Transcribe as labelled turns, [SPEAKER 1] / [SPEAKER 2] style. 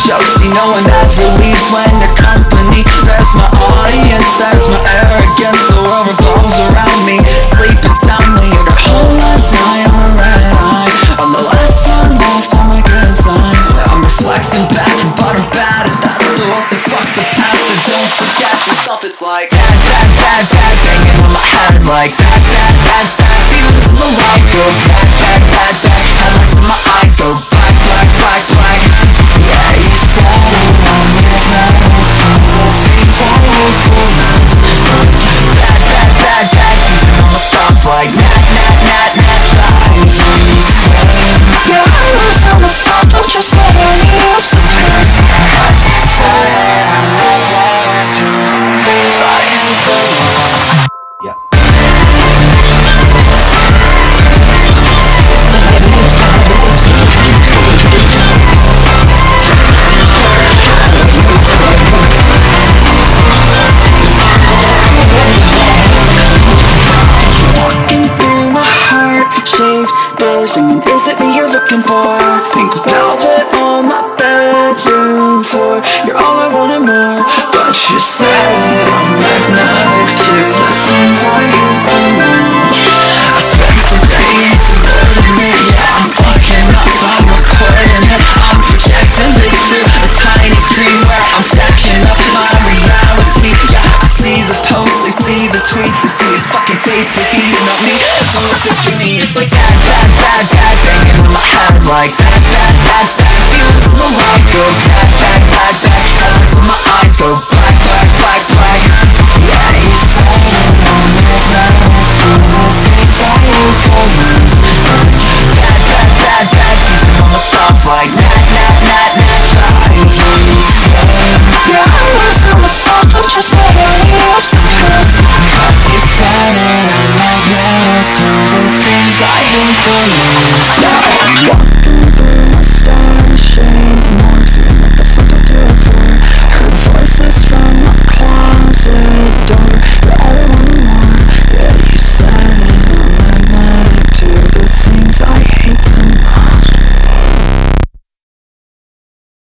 [SPEAKER 1] jokes. See, no one ever leaves when they're company. There's my audience, there's my arrogance. The world revolves around me, sleeping soundly. I got home last night on a red eye. I'm the last one left on my good side. I'm reflecting back, but I'm bad at that. So I'll say fuck the past or don't forget yourself. It's like bad, bad, bad, bad, banging on my head. Like bad, bad, bad, bad, feelings in the light go bad, bad, bad, bad. Headlights in my eyes go black, black, black, black. Yeah, you said I'm magnetic to the things I hate the most. Bad, bad, bad, bad, teasing on myself like nat, nat, nat, nat, trying to scream. Yeah, I listen myself, don't trust what I use. Just cause you said I'm magnetic to the things I hate the most. Yeah. Singing, is it me you're looking for? Pink velvet on my bedroom floor. You're all I wanted more. But you said I'm magnetic to the things I hate the most. I spent today subverting it. Yeah, I'm fucking up, I'm recording it. I'm projecting it through a tiny screen where I'm stacking up my reality. Yeah, I see the posts, I see the tweets, I see his fucking face, but he's not me. So listen to me, it's like bad, bad, bad, bad, banging on my head. Like bad, bad, bad, bad, feelings in the light go bad, bad, bad, bad. Headlights in my eyes go black, black, black, black. Yeah, you said I'm magnetic to the things I hate the most. Bad, bad, bad, bad, teasing on myself like nat, nat, nat, nat, trying to scream. Yeah, I listen myself, don't trust what I use. Just cause you said it, I'm magnetic to the things I hate the most.